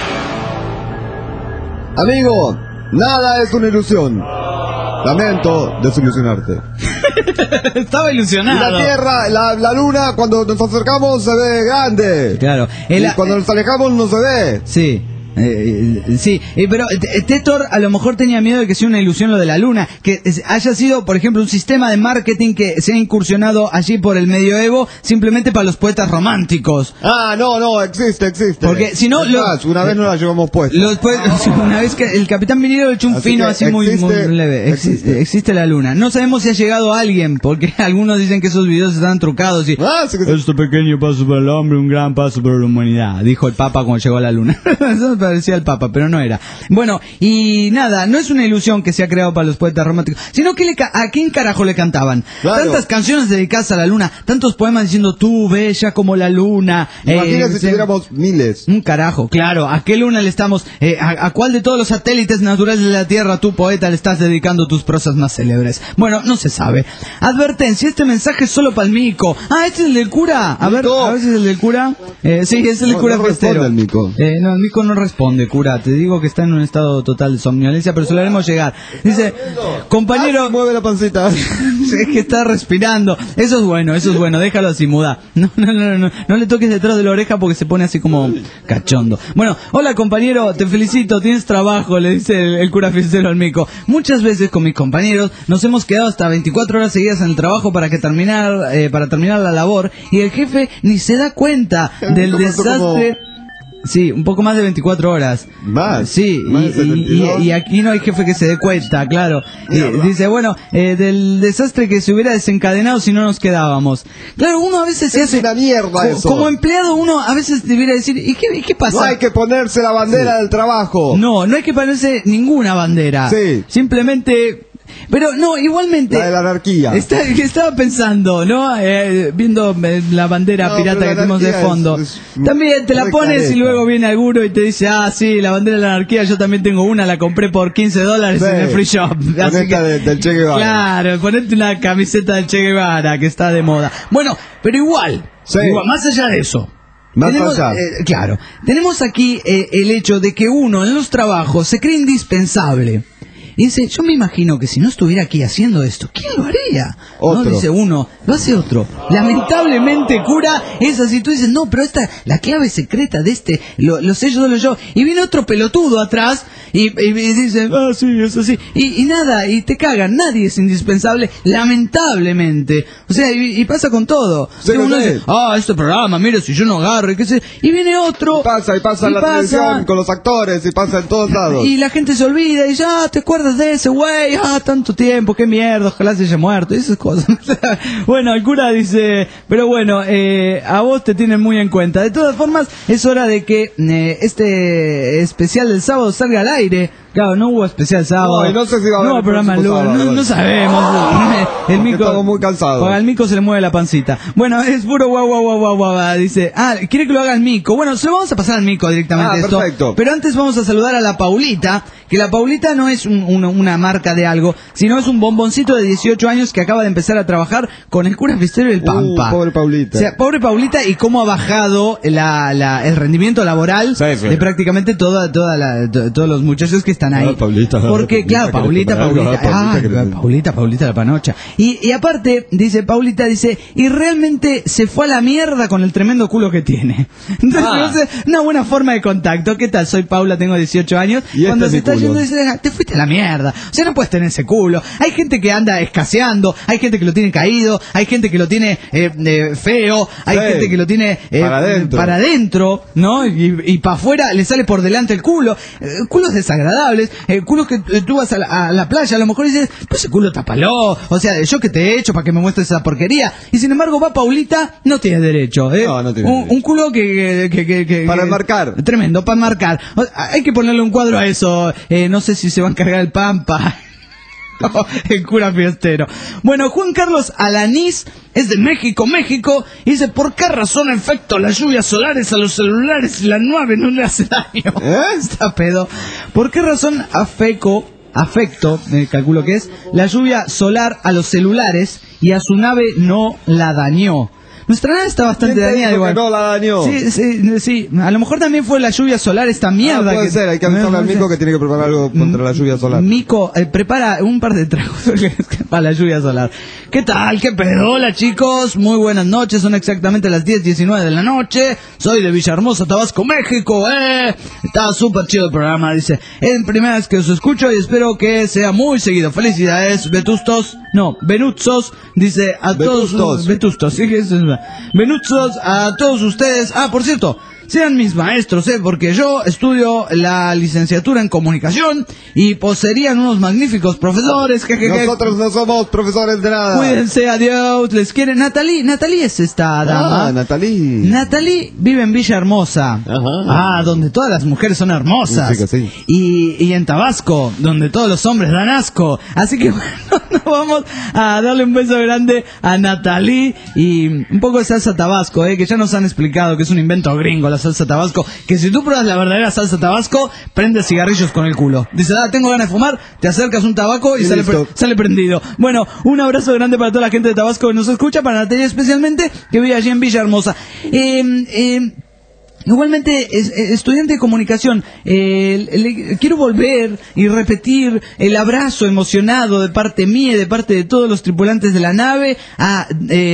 Amigo, nada es una ilusión. Lamento desilusionarte. Estaba ilusionado. Y la Tierra, la Luna, cuando nos acercamos se ve grande. Claro. Y cuando nos alejamos no se ve. Sí. Pero Tetor a lo mejor tenía miedo de que sea una ilusión lo de la luna, que haya sido, por ejemplo, un sistema de marketing que se ha incursionado allí por el medioevo simplemente para los poetas románticos. No, existe. Porque si no, una vez nos la llevamos puesta. Una vez que el Capitán Vinilo le echó un fino así muy leve. Existe la luna. No sabemos si ha llegado alguien, porque algunos dicen que esos videos están trucados y este pequeño paso para el hombre, un gran paso para la humanidad, dijo el Papa cuando llegó a la luna. Eso parecía el Papa, pero no era. Bueno, y nada, no es una ilusión que se ha creado para los poetas románticos, sino que ¿a quién carajo le cantaban? Claro. Tantas canciones dedicadas a la luna, tantos poemas diciendo tú bella como la luna. Imagínate si tuviéramos miles. Un carajo, claro. ¿A qué luna le estamos? ¿A cuál de todos los satélites naturales de la Tierra tú, poeta, le estás dedicando tus prosas más célebres? Bueno, no se sabe. Advertencia, este mensaje es solo para el mico. ¿Este es el del cura? A ver si es el del cura. Sí, es el del cura Festero. El mico. No, el mico no responde, cura. Te digo que está en un estado total de somnolencia, pero se lo haremos llegar. Dice, compañero... mueve la pancita. Es que está respirando. Eso es bueno. Déjalo así, muda. No le toques detrás de la oreja porque se pone así como cachondo. Bueno, hola compañero, te felicito, tienes trabajo, le dice el cura Festero al mico. Muchas veces con mis compañeros nos hemos quedado hasta 24 horas seguidas en el trabajo para terminar la labor y el jefe ni se da cuenta del desastre. Sí, un poco más de 24 horas. Más. Sí, y aquí no hay jefe que se dé cuenta, claro. Dice, bueno, del desastre que se hubiera desencadenado si no nos quedábamos. Claro, uno a veces se hace... una mierda eso. Como empleado uno a veces debería decir, ¿y qué pasa? No hay que ponerse la bandera del trabajo. No hay que ponerse ninguna bandera. Sí. Simplemente... Pero no, igualmente... La de la anarquía. Estaba pensando, ¿no? Viendo la bandera pirata que tenemos de fondo. También te la pones y luego viene alguno y te dice, sí, la bandera de la anarquía, yo también tengo una, la compré por $15 en el free shop. Así que, del Che Guevara. Claro, ponete una camiseta del Che Guevara que está de moda. Bueno, pero igual, más allá de eso. Claro, tenemos aquí el hecho de que uno en los trabajos se cree indispensable. Y dice, yo me imagino que si no estuviera aquí haciendo esto, ¿quién lo haría? Otro. No, dice uno, lo hace otro. Lamentablemente, cura, es así. Tú dices, no, pero la clave secreta de lo sé yo, solo yo. Y viene otro pelotudo atrás y dice, sí, es así. Y nada, y te cagan. Nadie es indispensable, lamentablemente. O sea, y pasa con todo. Sí, uno dice, este programa, mira, si yo no agarro, y qué sé. Y viene otro. Y pasa en la televisión con los actores, y pasa en todos lados. Y la gente se olvida, y ya, te acuerdas de ese güey, tanto tiempo, qué mierda, ojalá se haya muerto, y esas cosas. Bueno, el cura dice, pero bueno, a vos te tienen muy en cuenta. De todas formas, es hora de que este especial del sábado salga al aire. Claro, no hubo especial sábado. No sé si va a haber programa no sabemos. El mico, estamos muy cansados. Al mico se le mueve la pancita. Bueno, es puro guau. Dice, quiere que lo haga el mico. Bueno, se lo vamos a pasar al mico directamente esto. Perfecto. Pero antes vamos a saludar a la Paulita, que la Paulita no es una marca de algo, sino es un bomboncito de 18 años que acaba de empezar a trabajar con el cura Festero y el Pampa. Pobre Paulita. O sea, pobre Paulita, y cómo ha bajado el rendimiento laboral de prácticamente todos los muchachos que están ahí. Porque, claro, Paulita la panocha. Y aparte, Paulita dice, y realmente se fue a la mierda con el tremendo culo que tiene. Entonces, una buena forma de contacto. ¿Qué tal? Soy Paula, tengo 18 años. Y cuando se está cayendo y dice, te fuiste a la mierda. O sea, no puedes tener ese culo. Hay gente que anda escaseando, hay gente que lo tiene caído, hay gente que lo tiene feo, hay gente que lo tiene para adentro, ¿no? Y para afuera le sale por delante el culo. Culos desagradables, culos que tú vas a la playa, a lo mejor dices, pues ese culo tápalo. O sea, yo que te he hecho para que me muestres esa porquería. Y sin embargo va Paulita, no tiene derecho. No tiene derecho. Un culo que para enmarcar. Tremendo, para enmarcar. Hay que ponerle un cuadro a eso. No sé si se va a encargar el Pampa. El cura fiestero. Bueno, Juan Carlos Alanís es de México, y dice, ¿por qué razón efecto las lluvias solares a los celulares y la nave no le hace daño? Está pedo. ¿Por qué razón afecto, calculo que es, la lluvia solar a los celulares y a su nave no la dañó? Nuestra nave está bastante dañada igual. No la dañó. Sí. A lo mejor también fue la lluvia solar esta mierda. Puede ser, hay que avisarle al Mico que tiene que preparar algo contra la lluvia solar. Mico, prepara un par de tragos para la lluvia solar. ¿Qué tal? ¿Qué pedo? Hola chicos, muy buenas noches, son exactamente las 10:19 de la noche. Soy de Villahermosa, Tabasco, México. Está súper chido el programa, dice. Es primera vez que os escucho y espero que sea muy seguido. Felicidades, Vetustos. No, Venutsos, dice a todos. Vetustos, sí, eso es. Venutsos a todos ustedes. Por cierto, sean mis maestros, porque yo estudio la licenciatura en comunicación y pues serían unos magníficos profesores. Nosotros no somos profesores de nada. Cuídense, adiós, les quiere. Natalie es esta dama. Natalie vive en Villahermosa. Donde todas las mujeres son hermosas. Sí. Y en Tabasco, donde todos los hombres dan asco. Así que bueno, nos vamos a darle un beso grande a Natalie y un poco de salsa Tabasco, que ya nos han explicado que es un invento gringo la salsa Tabasco, que si tú pruebas la verdadera salsa Tabasco, prendes cigarrillos con el culo. Dice, tengo ganas de fumar, te acercas un tabaco y sale prendido. Bueno, un abrazo grande para toda la gente de Tabasco que nos escucha, para Natalia especialmente, que vive allí en Villahermosa. Igualmente, estudiante de comunicación, quiero volver y repetir el abrazo emocionado de parte mía y de parte de todos los tripulantes de la nave a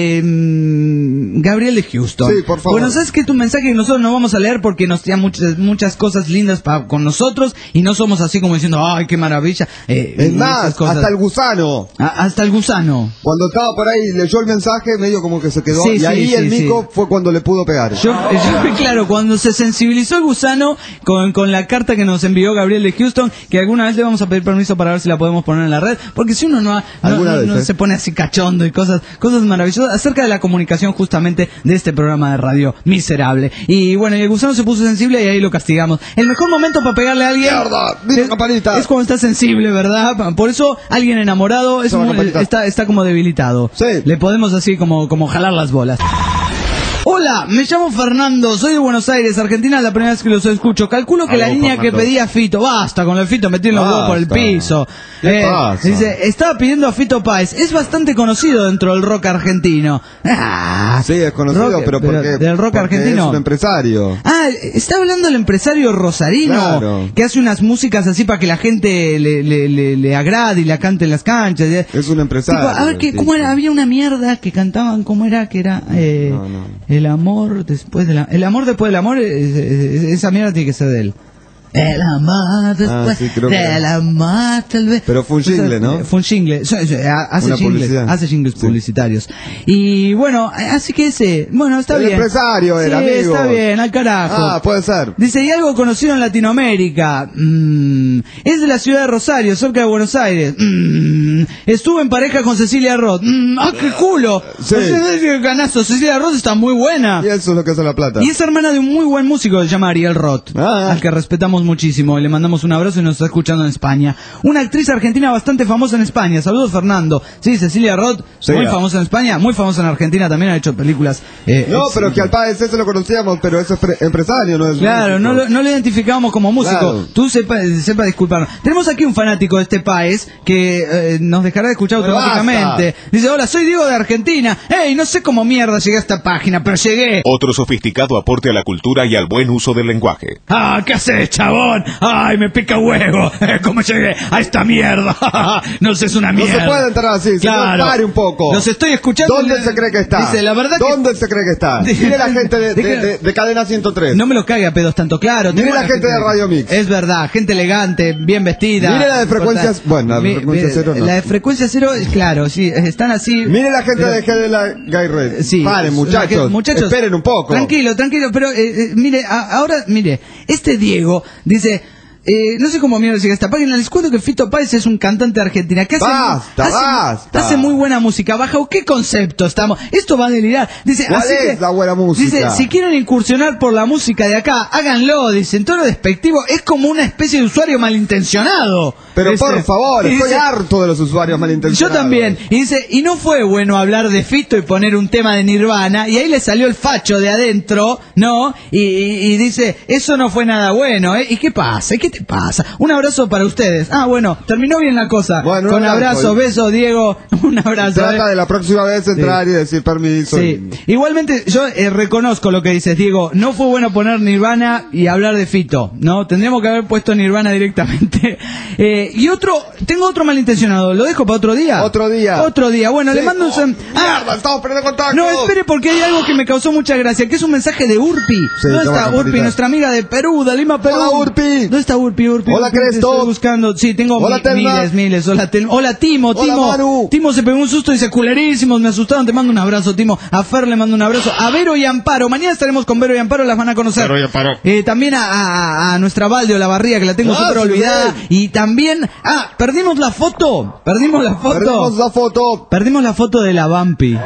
Gabriel de Houston. Sí, por favor. Bueno, sabes que tu mensaje que nosotros no vamos a leer porque nos tiene muchas cosas lindas con nosotros y no somos así como diciendo, ¡ay, qué maravilla! Es más, hasta el gusano. Hasta el gusano. Cuando estaba por ahí, leyó el mensaje, medio como que se quedó. El Mico fue cuando le pudo pegar. Yo claro, cuando se sensibilizó el gusano con la carta que nos envió Gabriel de Houston, que alguna vez le vamos a pedir permiso para ver si la podemos poner en la red, porque si uno no se pone así cachondo y cosas maravillosas acerca de la comunicación justamente de este programa de radio miserable. Y bueno, y el gusano se puso sensible y ahí lo castigamos. El mejor momento para pegarle a alguien es cuando está sensible, ¿verdad? Por eso alguien enamorado está como debilitado. Sí. Le podemos así como jalar las bolas. Hola, me llamo Fernando, soy de Buenos Aires, Argentina, la primera vez que los escucho. Calculo que la niña que pedía Fito, basta con el Fito, metiendo los huevos por el piso. Dice, estaba pidiendo a Fito Páez, es bastante conocido dentro del rock argentino. Sí, es conocido, pero del rock argentino. Es un empresario. Está hablando el empresario rosarino, claro, que hace unas músicas así para que la gente le agrade y la cante en las canchas. Es un empresario. Tipo, a ver, ¿cómo era? Había una mierda que cantaban, ¿cómo era? Que era... El amor después del amor, esa mierda tiene que ser de él. El amor después del amor, tal vez. Pero fue un jingle, ¿no? Fue un jingle. Hace jingles publicitarios. Y bueno, así que está bien. El empresario era, amigo. Está bien, al carajo. Puede ser. Dice, y algo conocido en Latinoamérica. Es de la ciudad de Rosario, cerca de Buenos Aires. Estuve en pareja con Cecilia Roth. ¡Qué culo! Sí. Ganazo. Cecilia Roth está muy buena. Y eso es lo que hace la plata. Y es hermana de un muy buen músico que se llama Ariel Roth, al que respetamos muchísimo. Le mandamos un abrazo y nos está escuchando en España. Una actriz argentina bastante famosa en España. Saludos, Fernando. Sí, Cecilia Roth, muy famosa en España, muy famosa en Argentina, también ha hecho películas. Pero que al Páez ese lo conocíamos, pero ese es empresario, no es claro, no lo identificamos como músico. Claro. Tú sepa disculparnos. Tenemos aquí un fanático de este Páez que nos dejará de escuchar automáticamente. Dice, hola, soy Diego de Argentina. No sé cómo mierda llegué a esta página, pero llegué. Otro sofisticado aporte a la cultura y al buen uso del lenguaje. ¿Qué haces, chaval? chabón. Ay, me pica huevo. ¿Cómo llegué a esta mierda? No sé, es una mierda. No se puede entrar así, claro. Señor, pare un poco. Los estoy escuchando. ¿Dónde se cree que está? Dice, la verdad ¿Dónde se cree que está? Mire la gente de Cadena 103. No me lo cague a pedos tanto, claro. Mire la gente de Radio Mix. Es verdad, gente elegante, bien vestida. Mire la de frecuencias. Bueno, la de frecuencia cero no. La de frecuencia cero, claro, sí, están así. Mire la gente de G de la Gay Red. Sí. Paren, muchachos. Esperen un poco. Tranquilo, pero mire, ahora, mire, este Diego dice. No sé cómo mierda llega a esta página. Les cuento que Fito Páez es un cantante de Argentina que hace muy buena música. ¿Bajo qué concepto estamos? Esto va a delirar. Dice, ¿cuál es la buena música? Dice, si quieren incursionar por la música de acá, háganlo. Dice, en tono despectivo, es como una especie de usuario malintencionado. Pero dice, por favor, estoy harto de los usuarios malintencionados. Yo también. Y dice, y no fue bueno hablar de Fito y poner un tema de Nirvana. Y ahí le salió el facho de adentro, ¿no? Y dice, eso no fue nada bueno, ¿eh? ¿Y qué pasa? ¿Qué te pasa? Un abrazo para ustedes. Ah, bueno, terminó bien la cosa. Bueno, con abrazo, beso, Diego. Un abrazo. Trata de la próxima vez entrar y decir permiso. Sí. Igualmente, yo reconozco lo que dices, Diego. No fue bueno poner Nirvana y hablar de Fito, ¿no? Tendríamos que haber puesto Nirvana directamente. Y tengo otro malintencionado. ¿Lo dejo para otro día? Otro día. Bueno, sí. Le mando un... Mierda, estamos perdiendo contacto. No, espere, porque hay algo que me causó mucha gracia, que es un mensaje de Urpi. Sí, ¿Dónde está Urpi? Nuestra amiga de Perú, de Lima, Perú. Hola, Urpi. ¿Dónde está Urpi? Hola, Cresto. Estoy buscando. Sí, tengo miles. Hola, Timo. Manu. Timo se pegó un susto y dice, culerísimos, me asustaron. Te mando un abrazo, Timo. A Fer le mando un abrazo. A Vero y Amparo. Mañana estaremos con Vero y Amparo, las van a conocer. Vero y Amparo. También a nuestra Valde o la Barría, que la tengo súper olvidada. Y también... perdimos la foto. Perdimos la foto de la Vampi.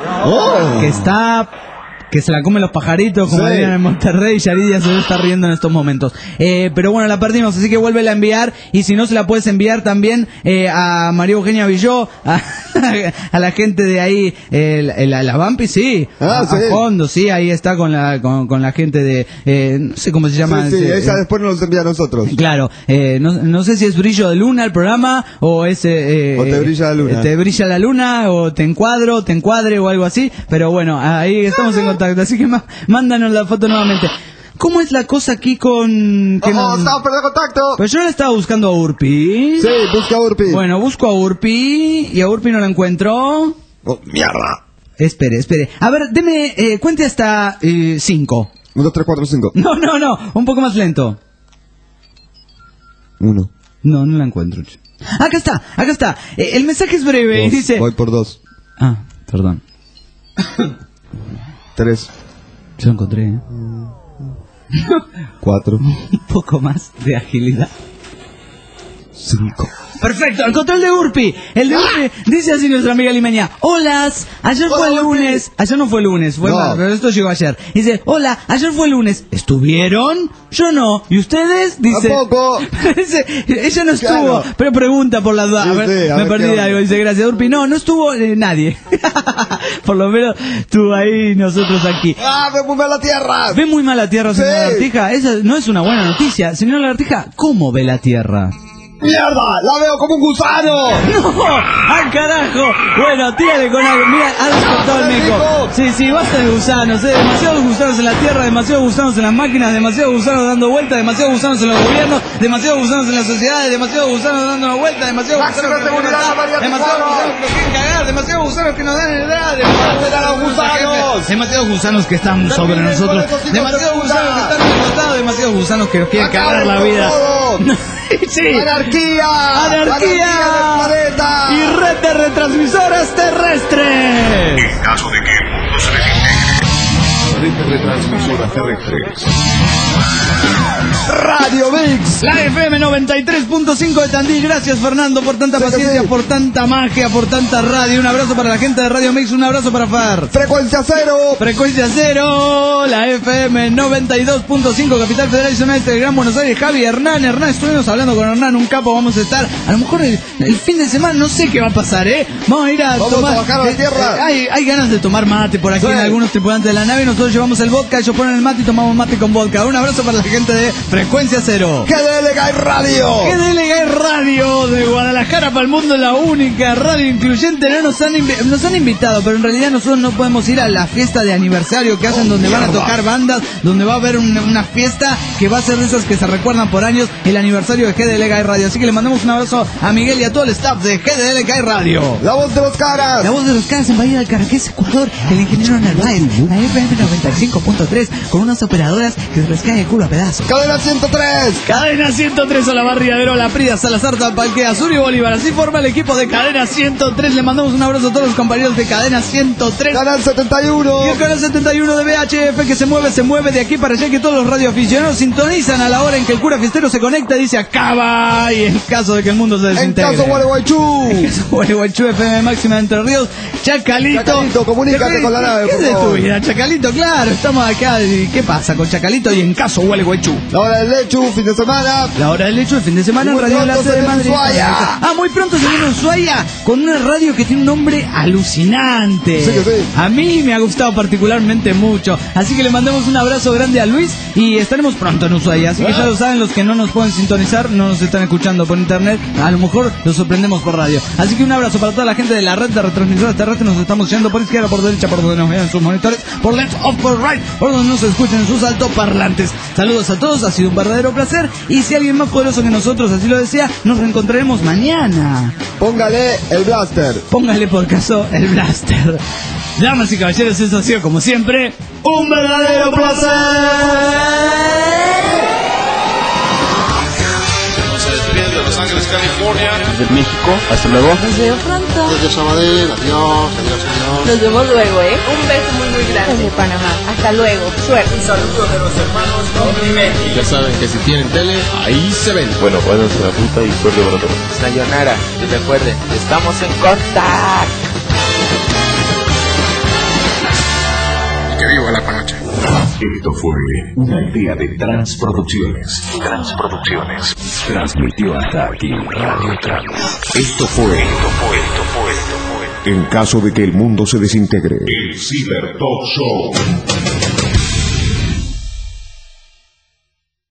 Que se la comen los pajaritos, como dirían en Monterrey. Yaridia se debe estar riendo en estos momentos. Pero bueno, la perdimos, así que vuélvela a enviar. Y si no, se la puedes enviar también a María Eugenia Villó, a la gente de ahí, la Vampi, sí. A fondo, sí, ahí está con la gente de, no sé cómo se llama. Sí, ella después nos envía a nosotros. Claro, no sé si es Brillo de Luna el programa, o es... o Te Brilla la Luna. Te Brilla la Luna, o Te Encuadre, o algo así. Pero bueno, ahí estamos en contacto. Así que mándanos la foto nuevamente. ¿Cómo es la cosa aquí con...? Estamos perdiendo contacto. Pues yo le estaba buscando a Urpi. Sí, busca a Urpi. Bueno, busco a Urpi y a Urpi no la encuentro. Oh, mierda. Espere. A ver, deme, cuente hasta 5. 1, 2, 3, 4, 5. No, un poco más lento. 1. No la encuentro. Acá está. El mensaje es breve y dice... Voy por 2. Perdón. 3. Yo lo encontré, 4. Un poco más de agilidad. 5. Perfecto, el control de Urpi. El de Urpi dice así nuestra amiga limeña. Hola, ayer fue el lunes. Ayer no fue lunes, fue más, pero esto llegó ayer. Dice, hola, ayer fue el lunes. ¿Estuvieron? Yo no. ¿Y ustedes? Dice. Tampoco. Dice, ella no estuvo, pero pregunta por la duda. A ver, me perdí de algo. Dice, gracias, Urpi. No estuvo nadie. Por lo menos tú ahí, nosotros aquí. Ve muy mal la tierra. Ve muy mal la tierra, señora Lagartija. Esa no es una buena noticia. Señora Lagartija, ¿cómo ve la tierra? ¡Mierda! ¡La veo como un gusano! ¡No! ¡Al carajo! Bueno, tírale con algo. Mira, ha despertado el mico. Sí, basta de gusanos, demasiados gusanos en la tierra, demasiados gusanos en las máquinas, demasiados gusanos dando vueltas, demasiados gusanos en los gobiernos, demasiados gusanos en las sociedades, demasiados gusanos dando vueltas, demasiados gusanos que nos demasiados gusanos que nos quieren cagar, demasiados gusanos que nos dan edad, demasiados gusanos que están sobre nosotros, demasiados gusanos que están en el costado, demasiados gusanos que nos quieren cagar la vida. Sí. ¡Anarquía! Y red de retransmisoras terrestres. En caso de que el mundo se desintegre. Red de retransmisoras terrestres. Radio Mix, la FM 93.5 de Tandil. Gracias, Fernando, por tanta paciencia, por tanta magia, por tanta radio. Un abrazo para la gente de Radio Mix, un abrazo para Far. Frecuencia cero, la FM 92.5, Capital Federal y Zona Este del Gran Buenos Aires. Javi, Hernán, estuvimos hablando con Hernán, un capo. Vamos a estar, a lo mejor el fin de semana, no sé qué va a pasar, Vamos a ir a tomar. A bajar a la tierra. Hay ganas de tomar mate por aquí en algunos tripulantes de la nave. Nosotros llevamos el vodka, ellos ponen el mate y tomamos mate con vodka. Un abrazo para la gente de de Frecuencia Cero. GDL Gay Radio. GDL Gay Radio de Guadalajara para el mundo, la única radio incluyente. No nos han invitado, pero en realidad nosotros no podemos ir a la fiesta de aniversario que hacen donde van a tocar bandas, donde va a haber una fiesta que va a ser de esas que se recuerdan por años, el aniversario de GDL Gay Radio. Así que le mandamos un abrazo a Miguel y a todo el staff de GDL Gay Radio. La voz de los caras. La voz de los caras en Bahía del Caracas, Ecuador. El ingeniero Narváez, la FM 95.3, con unas operadoras que se les cae el culo a pedazos. Cadena 103. Cadena 103, Olavarría, Verola, Prida, Salazar, Tapalquea, Sur y Bolívar. Así forma el equipo de Cadena 103. Le mandamos un abrazo a todos los compañeros de Cadena 103. Canal 71. Y el canal 71 de VHF que se mueve de aquí para allá, que todos los radioaficionados sintonizan a la hora en que el cura fiestero se conecta y dice acaba. Y en caso de que el mundo se desintegre. En caso Gualeguaychú. En caso Gualeguaychú, FM máxima de Entre Ríos. Chacalito, comunícate con la nave, ¿Qué por es de favor. tu vida, Chacalito? Claro, estamos acá. ¿Y qué pasa con Chacalito? Y en caso Gualeguaychú. La hora del lechu, fin de semana. La hora del hecho, el fin de semana en Muy Radio pronto Enlace se de viene Madrid. Ushuaia. Muy pronto se viene Ushuaia con una radio que tiene un nombre alucinante. Sí que sí. A mí me ha gustado particularmente mucho. Así que le mandamos un abrazo grande a Luis y estaremos pronto en Ushuaia. Así que ya lo saben, los que no nos pueden sintonizar, no nos están escuchando por internet, a lo mejor los sorprendemos por radio. Así que un abrazo para toda la gente de la red de retransmisoras terrestres. Nos estamos yendo por izquierda, por derecha, por donde nos vean sus monitores, por left o por right, por donde nos escuchen en sus altoparlantes. Saludos a todos, ha sido un verdadero placer. Y si alguien más poderoso que nosotros así lo desea, nos reencontraremos mañana. Póngale el blaster. Póngale por caso el blaster. Damas y caballeros, eso ha sido como siempre un verdadero placer. Se despide de Los Ángeles, California. Desde México, hasta luego. Nos vemos pronto. Desde Sabadell, adiós, adiós. Nos vemos luego, Un beso muy grande. Desde Panamá. Hasta luego. Suerte. Un saludo de los hermanos Dominimetti. Ya saben que si tienen tele, ahí se ven. Bueno, váyanse a la puta y suerte para todos. Sayonara, y recuerden, estamos en Contact. Que viva la panocha. Esto fue una idea de Transproducciones. Transmitió hasta aquí Radio Trans. Esto fue. En caso de que el mundo se desintegre, el Cyber Talk Show.